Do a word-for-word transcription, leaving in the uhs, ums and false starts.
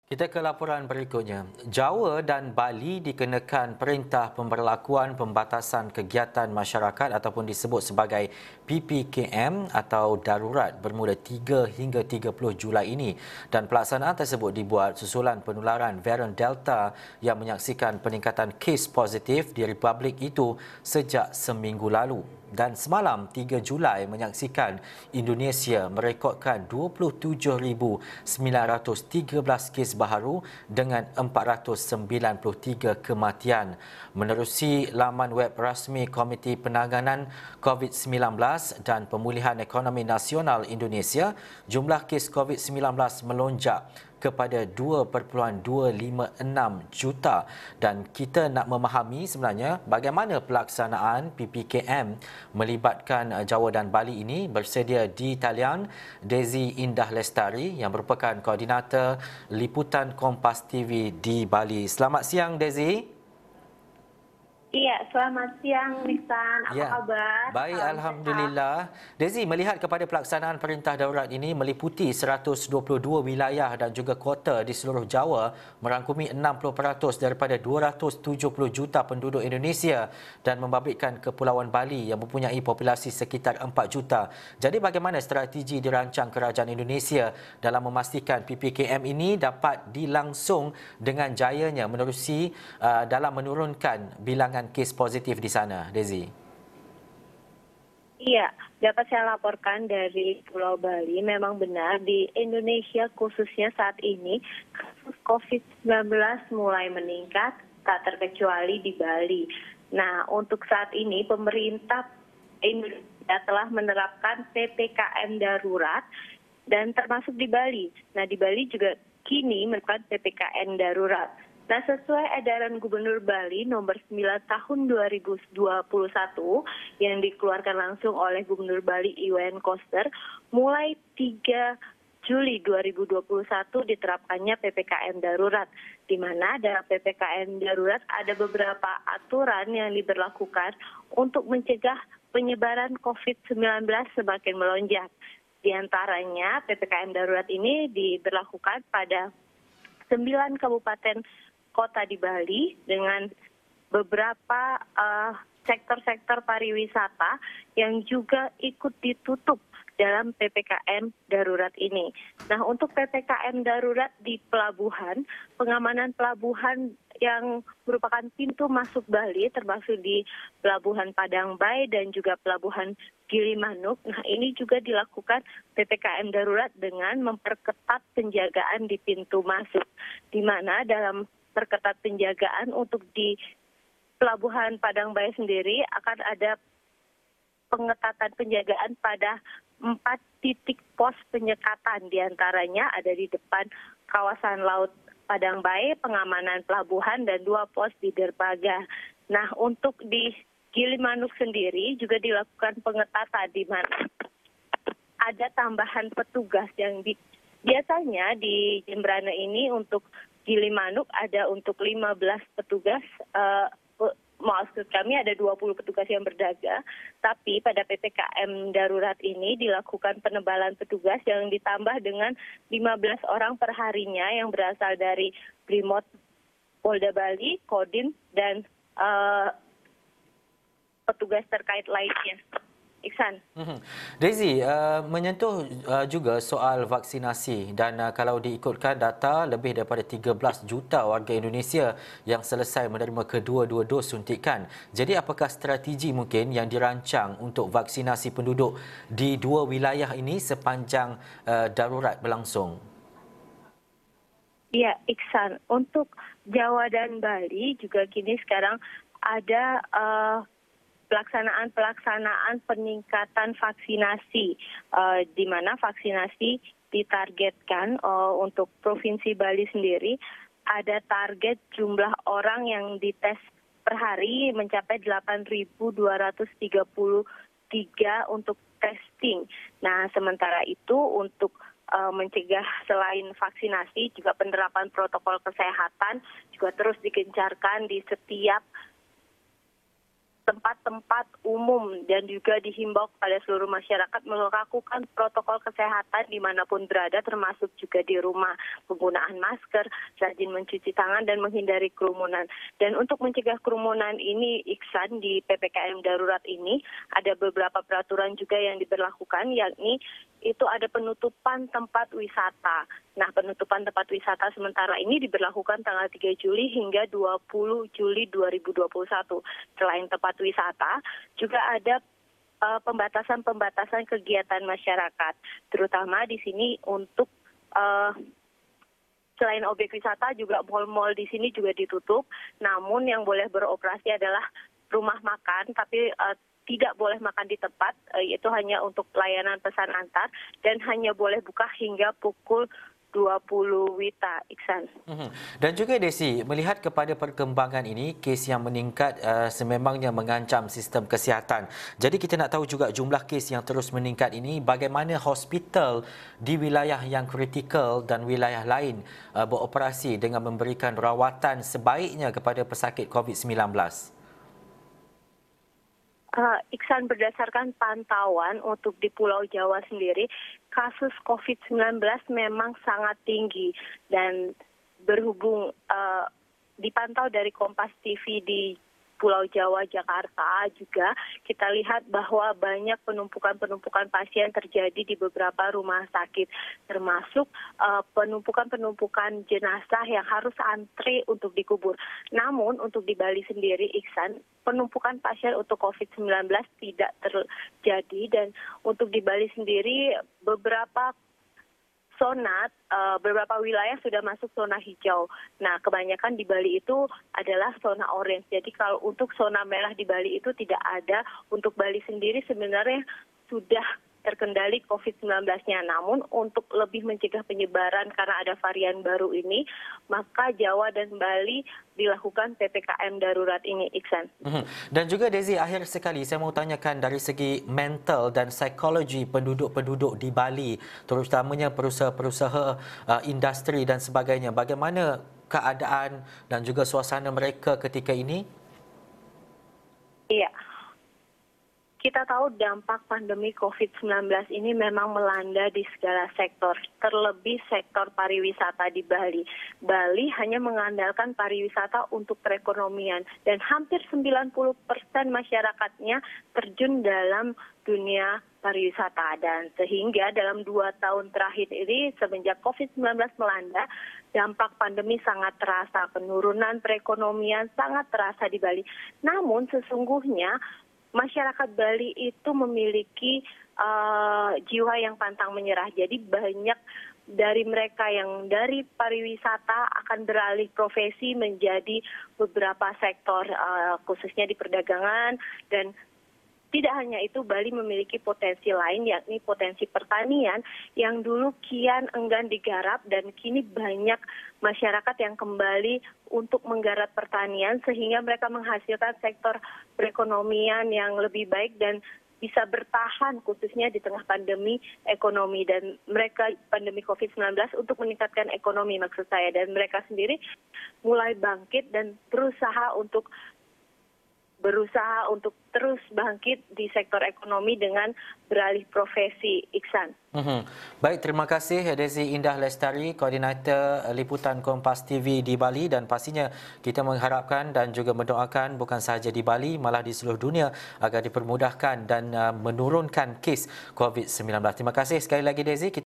Kita ke laporan berikutnya. Jawa dan Bali dikenakan perintah pemberlakuan pembatasan kegiatan masyarakat ataupun disebut sebagai P P K M atau darurat bermula tiga hingga tiga puluh Julai ini dan pelaksanaan tersebut dibuat susulan penularan varian Delta yang menyaksikan peningkatan kes positif di Republik itu sejak seminggu lalu. Dan semalam tiga Julai menyaksikan Indonesia merekodkan dua puluh tujuh ribu sembilan ratus tiga belas kes baharu dengan empat ratus sembilan puluh tiga kematian. Menerusi laman web rasmi Komiti Penanganan COVID sembilan belas dan Pemulihan Ekonomi Nasional Indonesia, jumlah kes COVID sembilan belas melonjak kepada dua perpuluhan dua lima enam juta dan kita nak memahami sebenarnya bagaimana pelaksanaan P P K M melibatkan Jawa dan Bali ini. Bersedia di talian Desi Indah Lestari yang merupakan koordinator liputan Kompas T V di Bali. Selamat siang Desi. Iya, selamat siang Niksan. Apa Ya, kabar? baik Salam sehat. Alhamdulillah. Desi, melihat kepada pelaksanaan perintah darurat ini meliputi seratus dua puluh dua wilayah dan juga kota di seluruh Jawa, merangkumi enam puluh peratus daripada dua ratus tujuh puluh juta penduduk Indonesia dan membabitkan Kepulauan Bali yang mempunyai populasi sekitar empat juta. Jadi bagaimana strategi dirancang kerajaan Indonesia dalam memastikan P P K M ini dapat dilangsung dengan jayanya menerusi uh, dalam menurunkan bilangan kes positif di sana, Desi? Iya, dapat saya laporkan dari Pulau Bali, memang benar di Indonesia khususnya saat ini kasus COVID sembilan belas mulai meningkat, tak terkecuali di Bali. Nah, untuk saat ini pemerintah Indonesia telah menerapkan P P K M darurat dan termasuk di Bali. Nah, di Bali juga kini melakukan P P K M darurat. Nah, sesuai edaran Gubernur Bali nomor sembilan tahun dua ribu dua puluh satu yang dikeluarkan langsung oleh Gubernur Bali Iwan Koster, mulai tiga Juli dua ribu dua puluh satu diterapkannya P P K M darurat, di mana dalam P P K M darurat ada beberapa aturan yang diberlakukan untuk mencegah penyebaran COVID sembilan belas semakin melonjak. Di antaranya P P K M darurat ini diberlakukan pada sembilan kabupaten kota di Bali dengan beberapa uh, sektor-sektor pariwisata yang juga ikut ditutup dalam P P K M darurat ini. Nah, untuk P P K M darurat di pelabuhan, pengamanan pelabuhan yang merupakan pintu masuk Bali, termasuk di Pelabuhan Padangbai dan juga Pelabuhan Gilimanuk. Nah, ini juga dilakukan P P K M darurat dengan memperketat penjagaan di pintu masuk, di mana dalam perketat penjagaan untuk di Pelabuhan Padangbai sendiri akan ada pengetatan penjagaan pada empat titik pos penyekatan, diantaranya ada di depan kawasan laut Padangbai, pengamanan pelabuhan, dan dua pos di dermaga. Nah, untuk di Gilimanuk sendiri juga dilakukan pengetatan di mana ada tambahan petugas yang di, biasanya di Jembrana ini untuk Gilimanuk ada untuk lima belas petugas, uh, maksud kami ada dua puluh petugas yang berdaga, tapi pada P P K M darurat ini dilakukan penebalan petugas yang ditambah dengan lima belas orang per harinya yang berasal dari Brimob, Polda Bali, Kodim, dan uh, petugas terkait lainnya. Iksan. Mhm. Daisy, uh, menyentuh uh, juga soal vaksinasi dan uh, kalau diikutkan data lebih daripada tiga belas juta warga Indonesia yang selesai menerima kedua-dua dos suntikan. Jadi apakah strategi mungkin yang dirancang untuk vaksinasi penduduk di dua wilayah ini sepanjang uh, darurat berlangsung? Ya, Iksan. Untuk Jawa dan Bali juga kini sekarang ada uh, pelaksanaan-pelaksanaan peningkatan vaksinasi, uh, di mana vaksinasi ditargetkan uh, untuk Provinsi Bali sendiri ada target jumlah orang yang dites per hari mencapai delapan ribu dua ratus tiga puluh tiga untuk testing. Nah, sementara itu untuk uh, mencegah selain vaksinasi juga penerapan protokol kesehatan juga terus digencarkan di setiap tempat-tempat umum dan juga dihimbau kepada seluruh masyarakat melakukan protokol kesehatan dimanapun berada, termasuk juga di rumah, penggunaan masker, rajin mencuci tangan dan menghindari kerumunan. Dan untuk mencegah kerumunan ini, Iksan, di P P K M darurat ini ada beberapa peraturan juga yang diberlakukan, yakni itu ada penutupan tempat wisata. Nah, penutupan tempat wisata sementara ini diberlakukan tanggal tiga Juli hingga dua puluh Juli dua ribu dua puluh satu. Selain tempat wisata, juga ada uh, pembatasan-pembatasan kegiatan masyarakat, terutama di sini untuk uh, selain objek wisata juga mal-mal di sini juga ditutup. Namun yang boleh beroperasi adalah rumah makan, tapi uh, tidak boleh makan di tempat, yaitu hanya untuk layanan pesan antar dan hanya boleh buka hingga pukul dua puluh Wita, Iksan. Dan juga Desi, melihat kepada perkembangan ini, kes yang meningkat uh, sememangnya mengancam sistem kesihatan. Jadi kita nak tahu juga jumlah kes yang terus meningkat ini, bagaimana hospital di wilayah yang kritikal dan wilayah lain uh, beroperasi dengan memberikan rawatan sebaiknya kepada pesakit COVID sembilan belas. Uh, Iksan, berdasarkan pantauan untuk di Pulau Jawa sendiri, kasus COVID sembilan belas memang sangat tinggi dan berhubung uh, dipantau dari Kompas T V di Pulau Jawa, Jakarta juga, kita lihat bahwa banyak penumpukan-penumpukan pasien terjadi di beberapa rumah sakit, termasuk uh, penumpukan-penumpukan jenazah yang harus antri untuk dikubur. Namun untuk di Bali sendiri, Iksan, penumpukan pasien untuk COVID sembilan belas tidak terjadi, dan untuk di Bali sendiri beberapa zona, uh, beberapa wilayah sudah masuk zona hijau. Nah, kebanyakan di Bali itu adalah zona orange. Jadi kalau untuk zona merah di Bali itu tidak ada. Untuk Bali sendiri sebenarnya sudah terkendali COVID sembilan belas-nya. Namun untuk lebih mencegah penyebaran karena ada varian baru ini, maka Jawa dan Bali dilakukan P P K M darurat ini, Iksan. Dan juga Desi, akhir sekali saya mau tanyakan dari segi mental dan psikologi penduduk-penduduk di Bali, terutamanya perusahaan-perusahaan uh, industri dan sebagainya. Bagaimana keadaan dan juga suasana mereka ketika ini? Iya. Kita tahu dampak pandemi COVID sembilan belas ini memang melanda di segala sektor, terlebih sektor pariwisata di Bali. Bali hanya mengandalkan pariwisata untuk perekonomian dan hampir sembilan puluh persen masyarakatnya terjun dalam dunia pariwisata, dan sehingga dalam dua tahun terakhir ini semenjak COVID sembilan belas melanda, dampak pandemi sangat terasa, penurunan perekonomian sangat terasa di Bali. Namun sesungguhnya masyarakat Bali itu memiliki uh, jiwa yang pantang menyerah. Jadi banyak dari mereka yang dari pariwisata akan beralih profesi menjadi beberapa sektor, uh, khususnya di perdagangan. Dan tidak hanya itu, Bali memiliki potensi lain, yakni potensi pertanian yang dulu kian enggan digarap, dan kini banyak masyarakat yang kembali untuk menggarap pertanian sehingga mereka menghasilkan sektor perekonomian yang lebih baik dan bisa bertahan khususnya di tengah pandemi ekonomi. Dan mereka pandemi COVID sembilan belas untuk meningkatkan ekonomi maksud saya, dan mereka sendiri mulai bangkit dan berusaha untuk berusaha untuk terus bangkit di sektor ekonomi dengan beralih profesi, Iksan. Mm-hmm. Baik, terima kasih Desi Indah Lestari, Koordinator Liputan Kompas T V di Bali, dan pastinya kita mengharapkan dan juga mendoakan bukan sahaja di Bali, malah di seluruh dunia agar dipermudahkan dan uh, menurunkan kes COVID sembilan belas. Terima kasih sekali lagi Desi.